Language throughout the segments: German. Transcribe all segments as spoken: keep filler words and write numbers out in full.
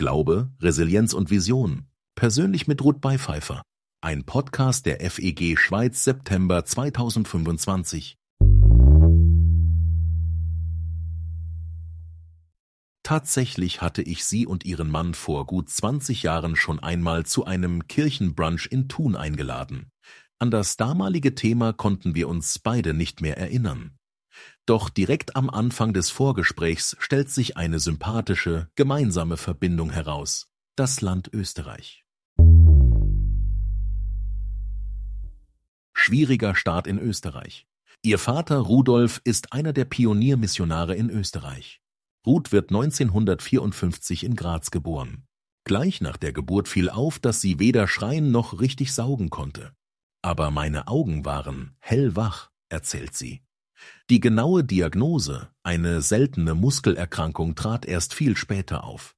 Glaube, Resilienz und Vision. Persönlich mit Ruth Beipfeifer. Ein Podcast der F E G Schweiz September zweitausendfünfundzwanzig. Tatsächlich hatte ich sie und ihren Mann vor gut zwanzig Jahren schon einmal zu einem Kirchenbrunch in Thun eingeladen. An das damalige Thema konnten wir uns beide nicht mehr erinnern. Doch direkt am Anfang des Vorgesprächs stellt sich eine sympathische, gemeinsame Verbindung heraus: das Land Österreich. Schwieriger Start in Österreich. Ihr Vater Rudolf ist einer der Pioniermissionare in Österreich. Ruth wird neunzehnhundertvierundfünfzig in Graz geboren. Gleich nach der Geburt fiel auf, dass sie weder schreien noch richtig saugen konnte. Aber meine Augen waren hellwach, erzählt sie. Die genaue Diagnose, eine seltene Muskelerkrankung, trat erst viel später auf.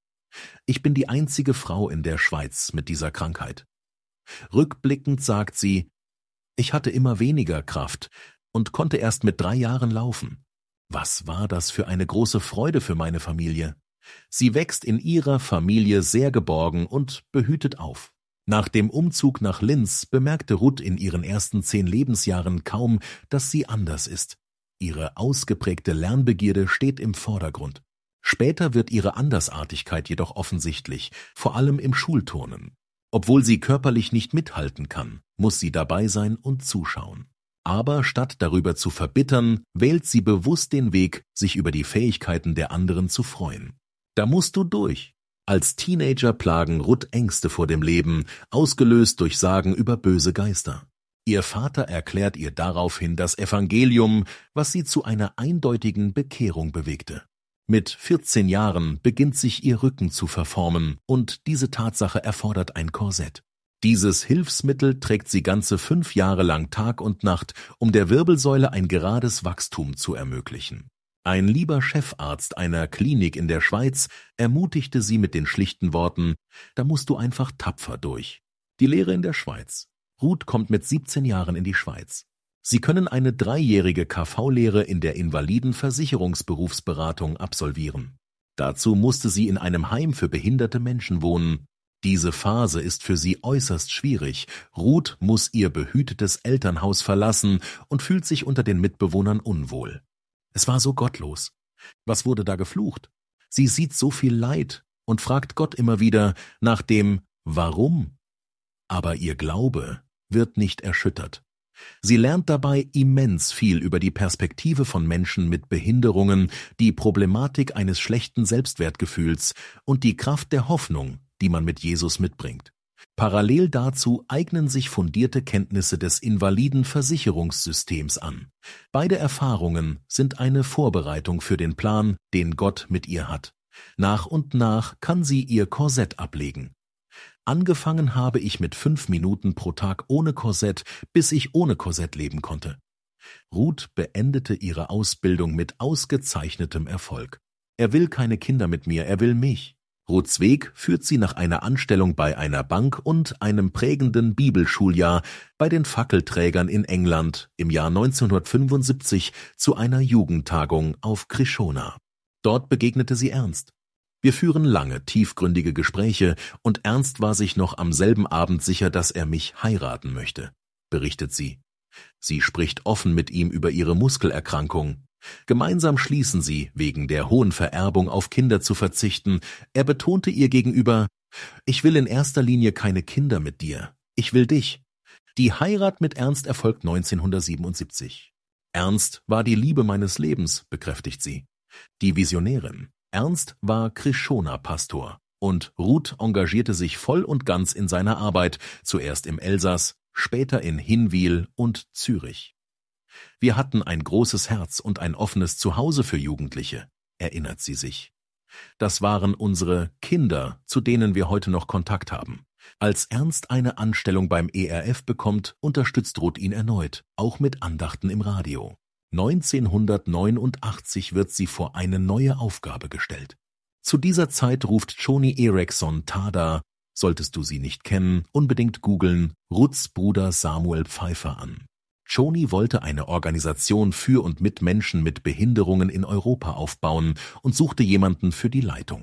Ich bin die einzige Frau in der Schweiz mit dieser Krankheit. Rückblickend sagt sie: Ich hatte immer weniger Kraft und konnte erst mit drei Jahren laufen. Was war das für eine große Freude für meine Familie? Sie wächst in ihrer Familie sehr geborgen und behütet auf. Nach dem Umzug nach Linz bemerkte Ruth in ihren ersten zehn Lebensjahren kaum, dass sie anders ist. Ihre ausgeprägte Lernbegierde steht im Vordergrund. Später wird ihre Andersartigkeit jedoch offensichtlich, vor allem im Schulturnen. Obwohl sie körperlich nicht mithalten kann, muss sie dabei sein und zuschauen. Aber statt darüber zu verbittern, wählt sie bewusst den Weg, sich über die Fähigkeiten der anderen zu freuen. Da musst du durch. Als Teenager plagen Ruth Ängste vor dem Leben, ausgelöst durch Sagen über böse Geister. Ihr Vater erklärt ihr daraufhin das Evangelium, was sie zu einer eindeutigen Bekehrung bewegte. Mit vierzehn Jahren beginnt sich ihr Rücken zu verformen und diese Tatsache erfordert ein Korsett. Dieses Hilfsmittel trägt sie ganze fünf Jahre lang Tag und Nacht, um der Wirbelsäule ein gerades Wachstum zu ermöglichen. Ein lieber Chefarzt einer Klinik in der Schweiz ermutigte sie mit den schlichten Worten: Da musst du einfach tapfer durch. Die Lehre in der Schweiz. Ruth kommt mit siebzehn Jahren in die Schweiz. Sie können eine dreijährige K V-Lehre in der Invalidenversicherungsberufsberatung absolvieren. Dazu musste sie in einem Heim für behinderte Menschen wohnen. Diese Phase ist für sie äußerst schwierig. Ruth muss ihr behütetes Elternhaus verlassen und fühlt sich unter den Mitbewohnern unwohl. Es war so gottlos. Was wurde da geflucht? Sie sieht so viel Leid und fragt Gott immer wieder nach dem Warum. Aber ihr Glaube wird nicht erschüttert. Sie lernt dabei immens viel über die Perspektive von Menschen mit Behinderungen, die Problematik eines schlechten Selbstwertgefühls und die Kraft der Hoffnung, die man mit Jesus mitbringt. Parallel dazu eignen sich fundierte Kenntnisse des Invalidenversicherungssystems an. Beide Erfahrungen sind eine Vorbereitung für den Plan, den Gott mit ihr hat. Nach und nach kann sie ihr Korsett ablegen. Angefangen habe ich mit fünf Minuten pro Tag ohne Korsett, bis ich ohne Korsett leben konnte. Ruth beendete ihre Ausbildung mit ausgezeichnetem Erfolg. Er will keine Kinder mit mir, er will mich. Ruths Weg führt sie nach einer Anstellung bei einer Bank und einem prägenden Bibelschuljahr bei den Fackelträgern in England im Jahr neunzehnhundertfünfundsiebzig zu einer Jugendtagung auf Krishona. Dort begegnete sie Ernst. Wir führen lange, tiefgründige Gespräche und Ernst war sich noch am selben Abend sicher, dass er mich heiraten möchte, berichtet sie. Sie spricht offen mit ihm über ihre Muskelerkrankung. Gemeinsam schließen sie, wegen der hohen Vererbung auf Kinder zu verzichten. Er betonte ihr gegenüber: Ich will in erster Linie keine Kinder mit dir. Ich will dich. Die Heirat mit Ernst erfolgt neunzehnhundertsiebenundsiebzig. Ernst war die Liebe meines Lebens, bekräftigt sie. Die Visionärin. Ernst war Krishona-Pastor und Ruth engagierte sich voll und ganz in seiner Arbeit, zuerst im Elsass, später in Hinwil und Zürich. Wir hatten ein großes Herz und ein offenes Zuhause für Jugendliche, erinnert sie sich. Das waren unsere Kinder, zu denen wir heute noch Kontakt haben. Als Ernst eine Anstellung beim E R F bekommt, unterstützt Ruth ihn erneut, auch mit Andachten im Radio. neunzehnhundertneunundachtzig wird sie vor eine neue Aufgabe gestellt. Zu dieser Zeit ruft Joni Eareckson Tada, solltest du sie nicht kennen, unbedingt googeln, Ruths Bruder Samuel Pfeifer an. Joni wollte eine Organisation für und mit Menschen mit Behinderungen in Europa aufbauen und suchte jemanden für die Leitung.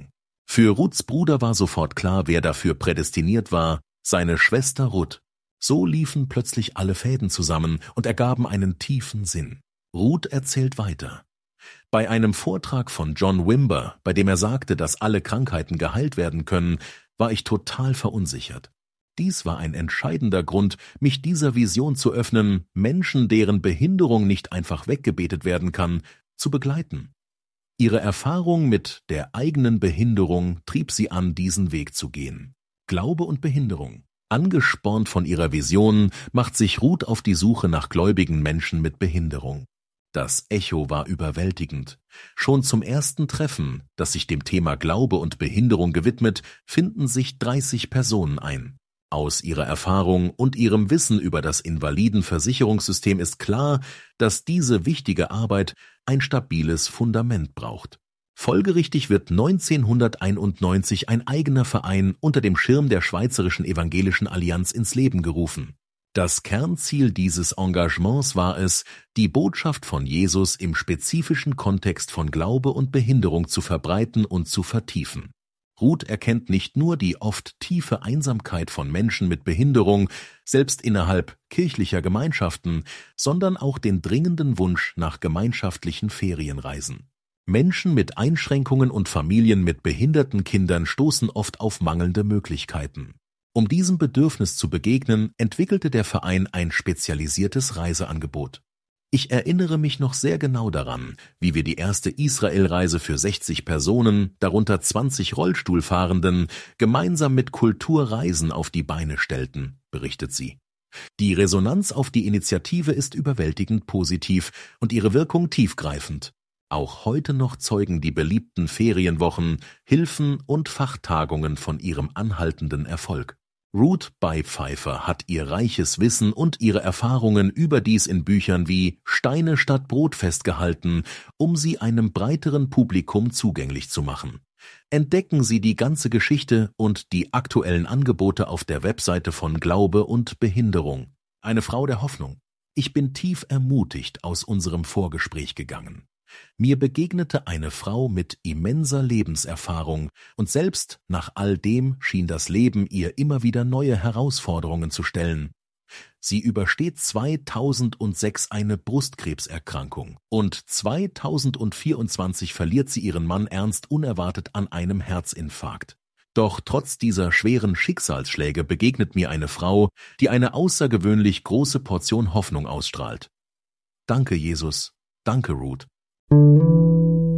Für Ruths Bruder war sofort klar, wer dafür prädestiniert war: seine Schwester Ruth. So liefen plötzlich alle Fäden zusammen und ergaben einen tiefen Sinn. Ruth erzählt weiter. Bei einem Vortrag von John Wimber, bei dem er sagte, dass alle Krankheiten geheilt werden können, war ich total verunsichert. Dies war ein entscheidender Grund, mich dieser Vision zu öffnen, Menschen, deren Behinderung nicht einfach weggebetet werden kann, zu begleiten. Ihre Erfahrung mit der eigenen Behinderung trieb sie an, diesen Weg zu gehen. Glaube und Behinderung. Angespornt von ihrer Vision macht sich Ruth auf die Suche nach gläubigen Menschen mit Behinderung. Das Echo war überwältigend. Schon zum ersten Treffen, das sich dem Thema Glaube und Behinderung gewidmet, finden sich dreißig Personen ein. Aus ihrer Erfahrung und ihrem Wissen über das Invalidenversicherungssystem ist klar, dass diese wichtige Arbeit ein stabiles Fundament braucht. Folgerichtig wird neunzehnhunderteinundneunzig ein eigener Verein unter dem Schirm der Schweizerischen Evangelischen Allianz ins Leben gerufen. Das Kernziel dieses Engagements war es, die Botschaft von Jesus im spezifischen Kontext von Glaube und Behinderung zu verbreiten und zu vertiefen. Ruth erkennt nicht nur die oft tiefe Einsamkeit von Menschen mit Behinderung, selbst innerhalb kirchlicher Gemeinschaften, sondern auch den dringenden Wunsch nach gemeinschaftlichen Ferienreisen. Menschen mit Einschränkungen und Familien mit behinderten Kindern stoßen oft auf mangelnde Möglichkeiten. Um diesem Bedürfnis zu begegnen, entwickelte der Verein ein spezialisiertes Reiseangebot. Ich erinnere mich noch sehr genau daran, wie wir die erste Israelreise für sechzig Personen, darunter zwanzig Rollstuhlfahrenden, gemeinsam mit Kulturreisen auf die Beine stellten, berichtet sie. Die Resonanz auf die Initiative ist überwältigend positiv und ihre Wirkung tiefgreifend. Auch heute noch zeugen die beliebten Ferienwochen, Hilfen und Fachtagungen von ihrem anhaltenden Erfolg. Ruth Beipfeifer hat ihr reiches Wissen und ihre Erfahrungen überdies in Büchern wie »Steine statt Brot« festgehalten, um sie einem breiteren Publikum zugänglich zu machen. Entdecken Sie die ganze Geschichte und die aktuellen Angebote auf der Webseite von Glaube und Behinderung. Eine Frau der Hoffnung. Ich bin tief ermutigt aus unserem Vorgespräch gegangen. Mir begegnete eine Frau mit immenser Lebenserfahrung, und selbst nach all dem schien das Leben ihr immer wieder neue Herausforderungen zu stellen. Sie übersteht zweitausendsechs eine Brustkrebserkrankung und zweitausendvierundzwanzig verliert sie ihren Mann Ernst unerwartet an einem Herzinfarkt. Doch trotz dieser schweren Schicksalsschläge begegnet mir eine Frau, die eine außergewöhnlich große Portion Hoffnung ausstrahlt. Danke, Jesus. Danke, Ruth.